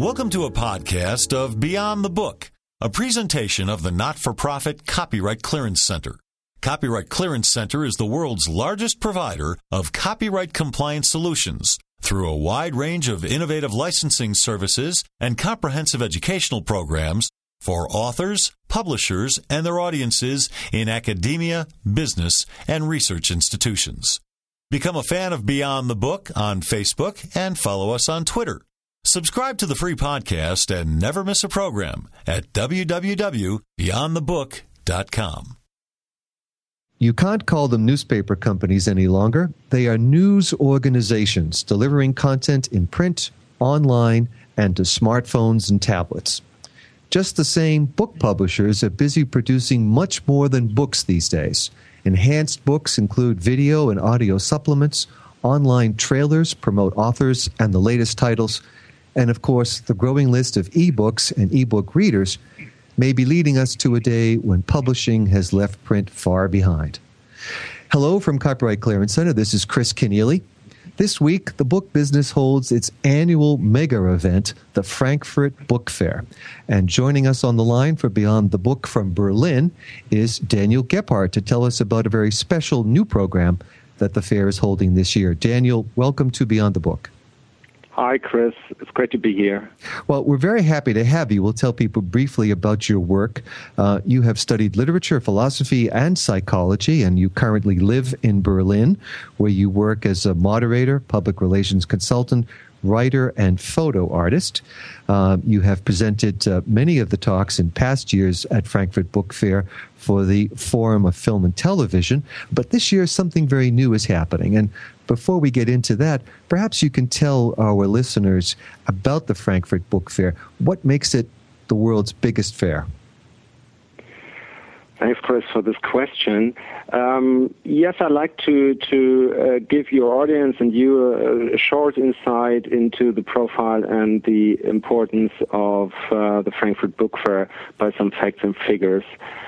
Welcome to a podcast of Beyond the Book, a presentation of the not-for-profit Copyright Clearance Center. Copyright Clearance Center is the world's largest provider of copyright compliance solutions through a wide range of innovative licensing services and comprehensive educational programs for authors, publishers, and their audiences in academia, business, and research institutions. Become a fan of Beyond the Book on Facebook and follow us on Twitter. Subscribe to the free podcast and never miss a program at www.beyondthebook.com. You can't call them newspaper companies any longer. They are news organizations delivering content in print, online, and to smartphones and tablets. Just the same, book publishers are busy producing much more than books these days. Enhanced books include video and audio supplements, online trailers promote authors and the latest titles, and of course, the growing list of ebooks and ebook readers may be leading us to a day when publishing has left print far behind. Hello from Copyright Clearance Center. This is Chris Keneally. This week, the book business holds its annual mega event, the Frankfurt Book Fair. And joining us on the line for Beyond the Book from Berlin is Daniel Gebhardt to tell us about a very special new program that the fair is holding this year. Daniel, welcome to Beyond the Book. Hi, Chris. It's great to be here. Well, we're very happy to have you. We'll tell people briefly about your work. You have studied literature, philosophy, and psychology, and you currently live in Berlin, where you work as a moderator, public relations consultant, writer, and photo artist. You have presented many of the talks in past years at Frankfurt Book Fair for the Forum of Film and Television, but this year something very new is happening. And before we get into that, perhaps you can tell our listeners about the Frankfurt Book Fair. What makes it the world's biggest fair? Thanks, Chris, for this question. Yes, I'd like to give your audience and you a short insight into the profile and the importance of the Frankfurt Book Fair by some facts and figures.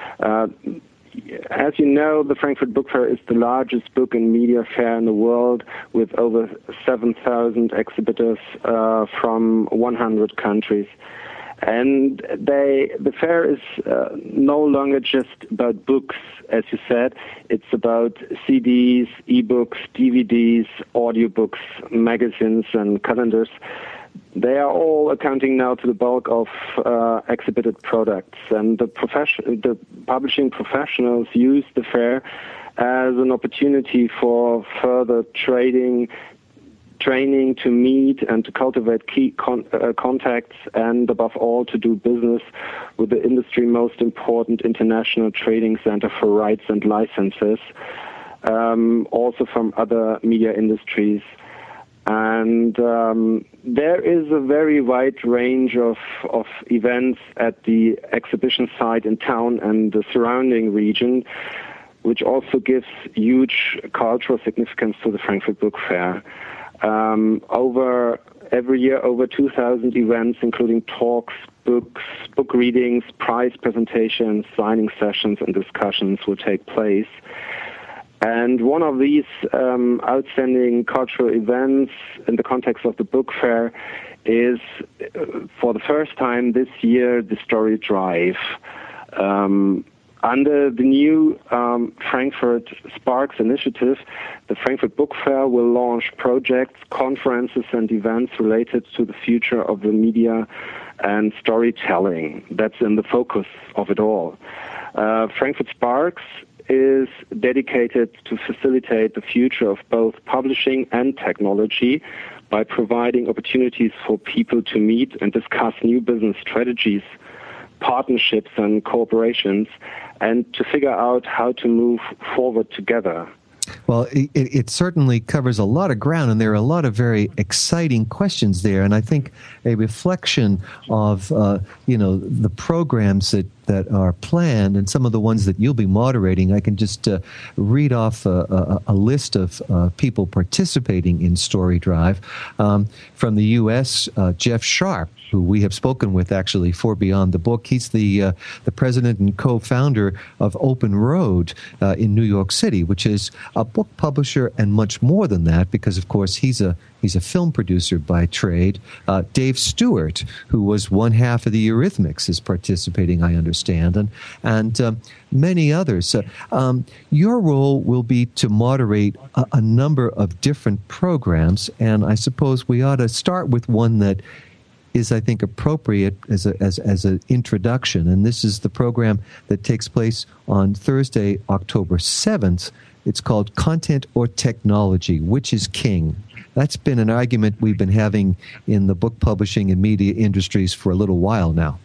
As you know, the Frankfurt Book Fair is the largest book and media fair in the world, with over 7,000 exhibitors from 100 countries. And the fair is no longer just about books, as you said. It's about CDs, ebooks, DVDs, audiobooks, magazines, and calendars. They are all accounting now to the bulk of exhibited products. And the publishing professionals use the fair as an opportunity for further training to meet and to cultivate key contacts, and above all to do business with the industry's most important international trading center for rights and licenses, also from other media industries. And there is a very wide range of events at the exhibition site in town and the surrounding region, which also gives huge cultural significance to the Frankfurt Book Fair. Every year, over 2,000 events, including talks, books, book readings, prize presentations, signing sessions, and discussions will take place. And one of these outstanding cultural events in the context of the book fair is, for the first time this year, the Story Drive. Under the new Frankfurt Sparks initiative, the Frankfurt Book Fair will launch projects, conferences, and events related to the future of the media and storytelling. That's in the focus of it all. Frankfurt Sparks is dedicated to facilitate the future of both publishing and technology by providing opportunities for people to meet and discuss new business strategies, partnerships, and cooperations, and to figure out how to move forward together. Well, it certainly covers a lot of ground, and there are a lot of very exciting questions there. And I think a reflection of, the programs that that are planned, and some of the ones that you'll be moderating. I can just read off a list of people participating in Story Drive. From the U.S., Jeff Sharp, who we have spoken with actually for Beyond the Book. He's the president and co-founder of Open Road in New York City, which is a book publisher and much more than that, because of course he's a film producer by trade. Dave Stewart, who was one half of the Eurythmics, is participating, I understand, and many others. Your role will be to moderate a number of different programs, and I suppose we ought to start with one that is, I think, appropriate as an introduction, and this is the program that takes place on Thursday, October 7th. It's called Content or Technology, Which is King? That's been an argument we've been having in the book publishing and media industries for a little while now.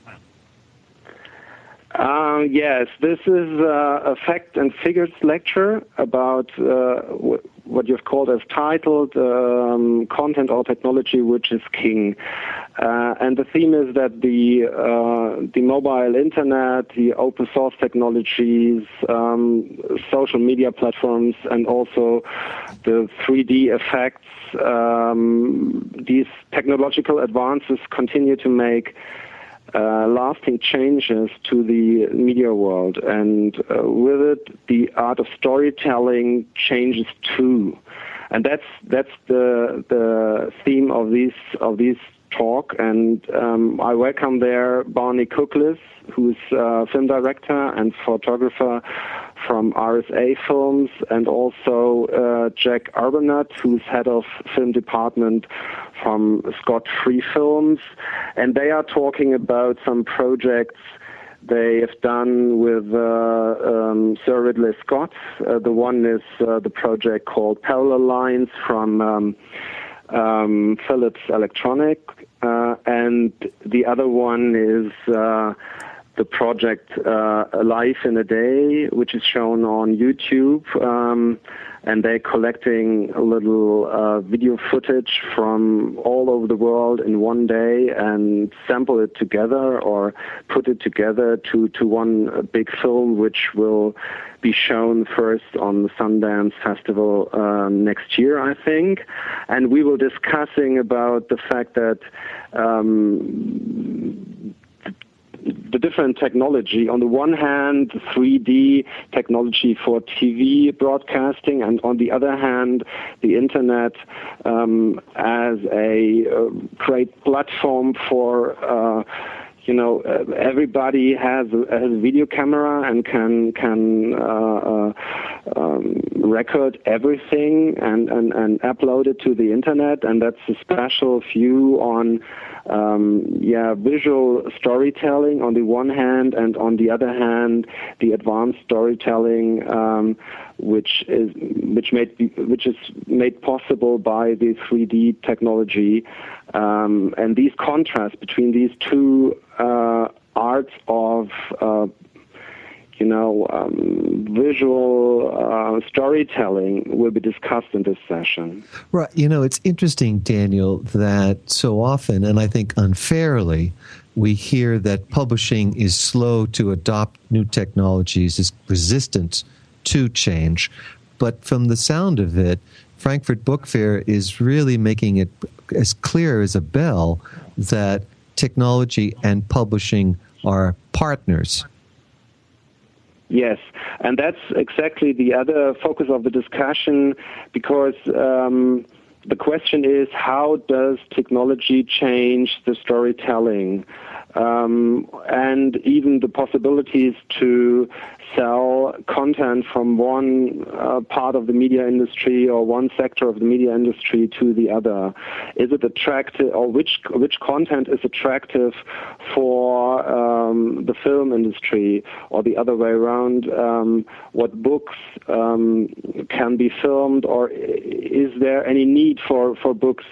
Yes, this is a fact and figures lecture about what you've called as titled Content or Technology, Which is King. And the theme is that the mobile internet, the open source technologies, social media platforms, and also the 3D effects, these technological advances continue to make lasting changes to the media world, and with it, the art of storytelling changes too. And that's the theme of these talk. And I welcome there Barney Cooklis, who's a film director and photographer from RSA Films, and also Jack Arbonat, who's head of film department from Scott Free Films, and they are talking about some projects they have done with Sir Ridley Scott. The one is the project called Parallel Lines from Philips Electronic, and the other one is the project Life in a Day, which is shown on YouTube, and they're collecting a little video footage from all over the world in one day and sample it together or put it together to one big film, which will be shown first on the Sundance Festival next year, I think. And we were discussing about the fact that the different technology, on the one hand, 3D technology for TV broadcasting, and on the other hand, the internet as a great platform for everybody has a video camera and can record everything and upload it to the internet, and that's a special view on visual storytelling on the one hand, and on the other hand, the advanced storytelling, which is made possible by the 3D technology, and these contrasts between these two arts of visual storytelling will be discussed in this session. Right. It's interesting, Daniel, that so often, and I think unfairly, we hear that publishing is slow to adopt new technologies, is resistant to change. But from the sound of it, Frankfurt Book Fair is really making it as clear as a bell that technology and publishing are partners. Yes, and that's exactly the other focus of the discussion, because the question is, how does technology change the storytelling? And even the possibilities to sell content from one part of the media industry or one sector of the media industry to the other. Is it attractive, or which content is attractive for the film industry, or the other way around? What books can be filmed, or is there any need for books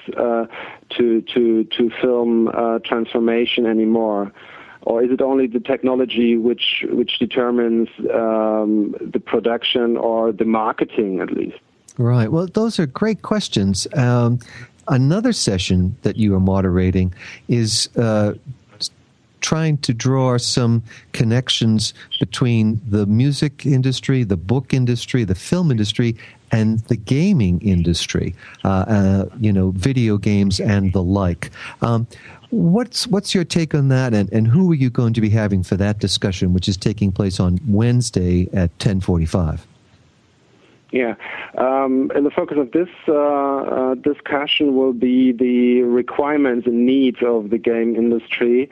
to film transformation anymore? Or is it only the technology which determines the production or the marketing, at least? Right. Well, those are great questions. Another session that you are moderating is trying to draw some connections between the music industry, the book industry, the film industry, and the gaming industry, video games and the like. What's your take on that, and who are you going to be having for that discussion, which is taking place on Wednesday at 10:45? Yeah, and the focus of this discussion will be the requirements and needs of the game industry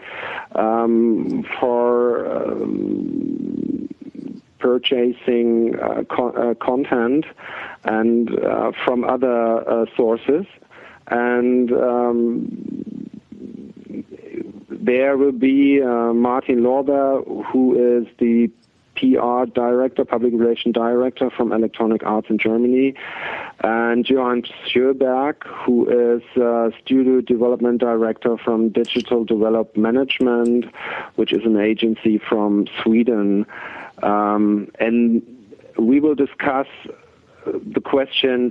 for purchasing content and from other sources, and there will be Martin Lorber, who is the PR director, public relations director from Electronic Arts in Germany, and Johan Sjöberg, who is studio development director from Digital Develop Management, which is an agency from Sweden. And we will discuss the question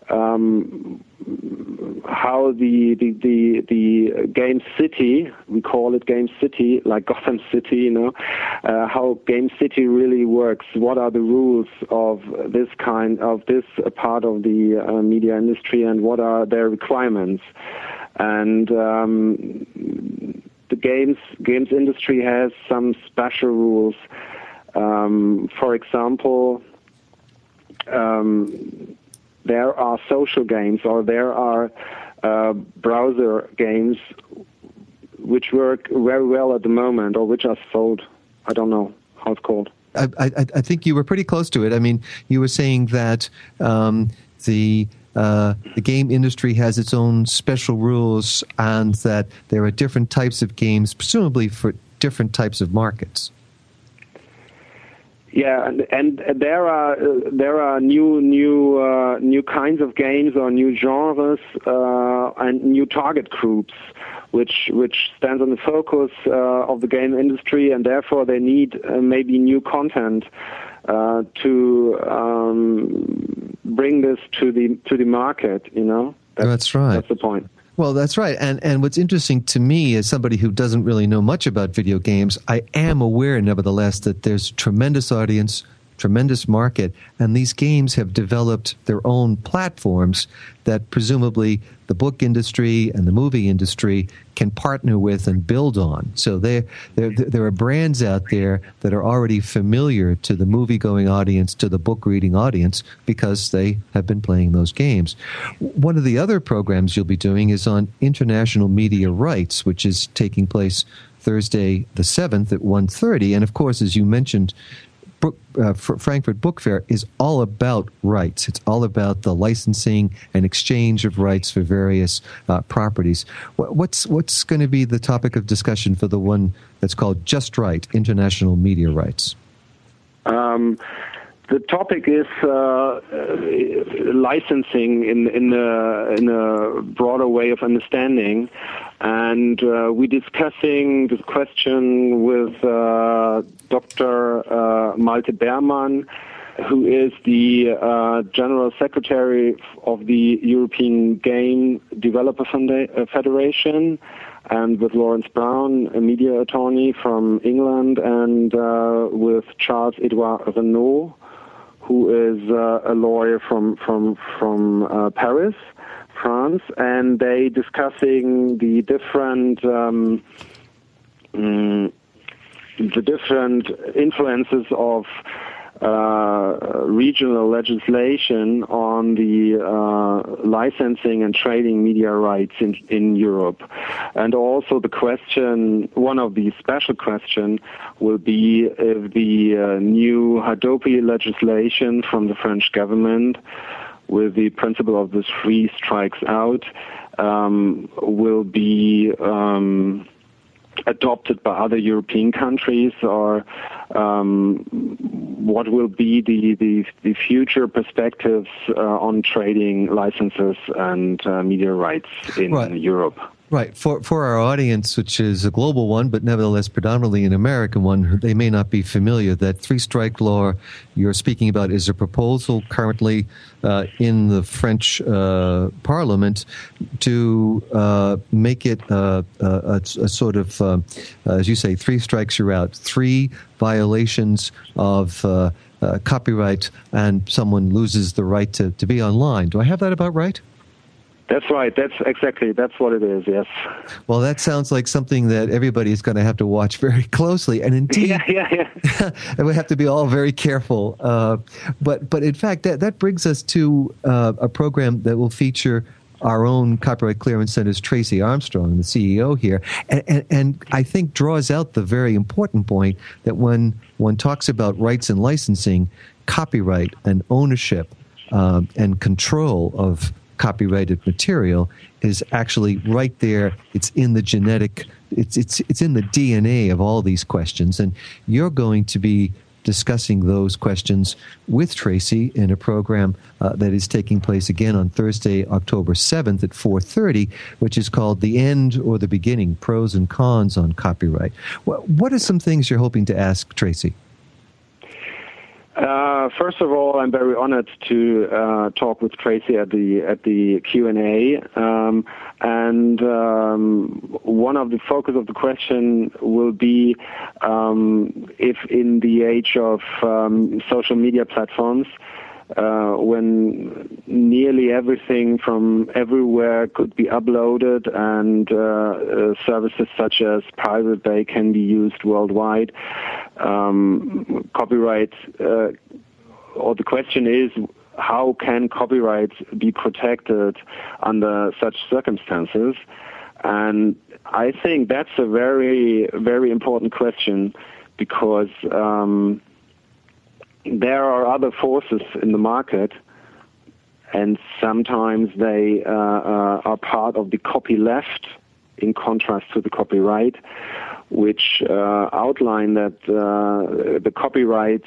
how the Game City, we call it Game City, like Gotham City, how Game City really works. What are the rules of this part of the media industry, and what are their requirements? And the games industry has some special rules. For example, there are social games, or there are browser games which work very well at the moment, or which are sold. I don't know how it's called. I think you were pretty close to it. I mean, you were saying that the game industry has its own special rules, and that there are different types of games, presumably for different types of markets. Yeah, and there are new kinds of games, or new genres and new target groups, which stands on the focus of the game industry, and therefore they need maybe new content to bring this to the market. That's right. That's the point. Well, that's right. And what's interesting to me, as somebody who doesn't really know much about video games, I am aware, nevertheless, that there's a tremendous audience, tremendous market, and these games have developed their own platforms that presumably the book industry and the movie industry can partner with and build on. So there are brands out there that are already familiar to the movie-going audience, to the book-reading audience, because they have been playing those games. One of the other programs you'll be doing is on international media rights, which is taking place Thursday the 7th at 1:30. And, of course, as you mentioned, Frankfurt Book Fair is all about rights. It's all about the licensing and exchange of rights for various properties. What's going to be the topic of discussion for the one that's called Just Right, International Media Rights? The topic is licensing in a broader way of understanding, and we're discussing this question with Dr. Malte Berman, who is the General Secretary of the European Game Developer Federation, and with Lawrence Brown, a media attorney from England, and with Charles-Edouard Renaud, who is a lawyer from Paris, France, and they discussing the different influences of regional legislation on the licensing and trading media rights in Europe. And also the question, one of the special questions, will be if the new Hadopi legislation from the French government, with the principle of the three strikes out, will be adopted by other European countries, or what will be the future perspectives on trading licenses and media rights in Europe. Right. For our audience, which is a global one, but nevertheless predominantly an American one, they may not be familiar. That three-strike law you're speaking about is a proposal currently in the French Parliament to make it a sort of, as you say, three strikes you're out. 3 violations of copyright and someone loses the right to be online. Do I have that about right? That's right. That's what it is, yes. Well, that sounds like something that everybody is going to have to watch very closely. And indeed, and we have to be all very careful. But in fact, that brings us to a program that will feature our own Copyright Clearance Center's Tracy Armstrong, the CEO here, and I think draws out the very important point that when one talks about rights and licensing, copyright and ownership and control of copyrighted material is actually right there. It's in the genetic, it's in the DNA of all these questions. And you're going to be discussing those questions with Tracy in a program that is taking place again on Thursday, October 7th at 4:30, which is called The End or the Beginning, Pros and Cons on Copyright. What are some things you're hoping to ask Tracy? First of all, I'm very honored to talk with Tracy at the Q&A, and one of the focus of the question will be if in the age of social media platforms, when nearly everything from everywhere could be uploaded and services such as Pirate Bay can be used worldwide, copyright, or the question is, how can copyright be protected under such circumstances? And I think that's a very, very important question because there are other forces in the market, and sometimes they are part of the copyleft in contrast to the copyright, which outline that the copyright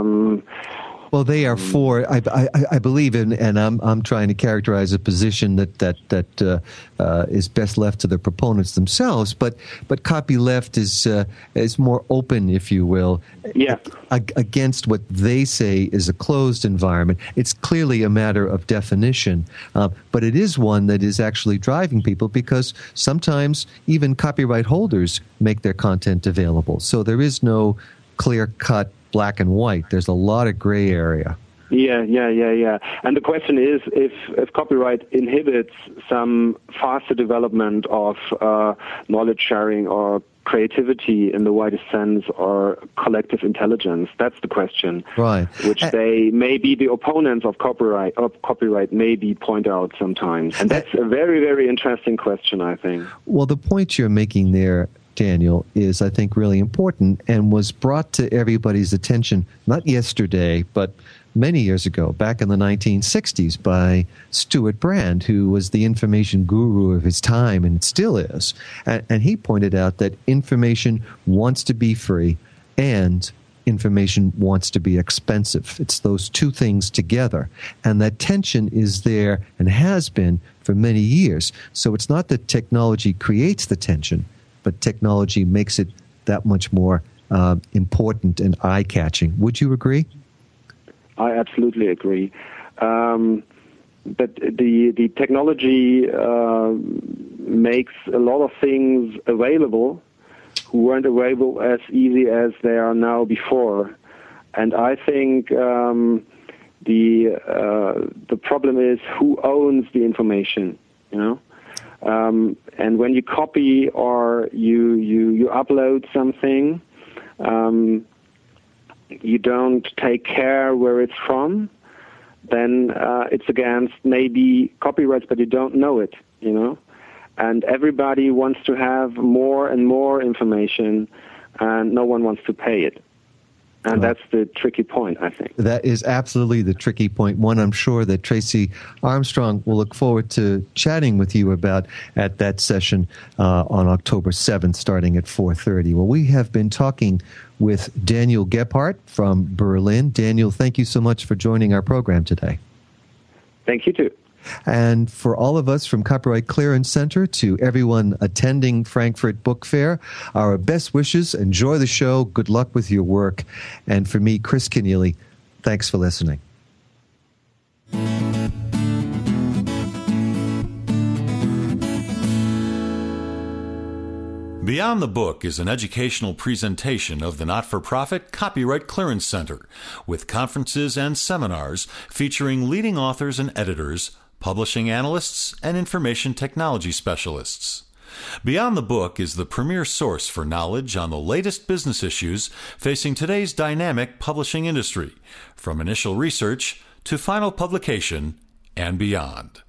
well, they are for. I believe in, and I'm trying to characterize a position that is best left to the proponents themselves. But copyleft is more open, if you will, against what they say is a closed environment. It's clearly a matter of definition, but it is one that is actually driving people because sometimes even copyright holders make their content available. So there is no clear-cut black and white. There's a lot of gray area. Yeah. And the question is if copyright inhibits some faster development of knowledge sharing or creativity in the widest sense or collective intelligence. That's the question. Right. Which they maybe the opponents of copyright maybe point out sometimes. And that's a very, very interesting question, I think. Well, the point you're making there, Daniel, is, I think, really important and was brought to everybody's attention, not yesterday, but many years ago, back in the 1960s, by Stuart Brand, who was the information guru of his time and still is. And he pointed out that information wants to be free and information wants to be expensive. It's those two things together. And that tension is there and has been for many years. So it's not that technology creates the tension, but technology makes it that much more important and eye-catching. Would you agree? I absolutely agree. That the technology makes a lot of things available who weren't available as easy as they are now before. And I think the problem is who owns the information, you know? And when you copy or you upload something, you don't take care where it's from, then it's against maybe copyrights, but you don't know it, you know? And everybody wants to have more and more information, and no one wants to pay it. And that's the tricky point, I think. That is absolutely the tricky point, one I'm sure that Tracy Armstrong will look forward to chatting with you about at that session on October 7th, starting at 4:30. Well, we have been talking with Daniel Gebhardt from Berlin. Daniel, thank you so much for joining our program today. Thank you, too. And for all of us from Copyright Clearance Center to everyone attending Frankfurt Book Fair, our best wishes. Enjoy the show. Good luck with your work. And for me, Chris Kenneally, thanks for listening. Beyond the Book is an educational presentation of the not-for-profit Copyright Clearance Center, with conferences and seminars featuring leading authors and editors, publishing analysts, and information technology specialists. Beyond the Book is the premier source for knowledge on the latest business issues facing today's dynamic publishing industry, from initial research to final publication and beyond.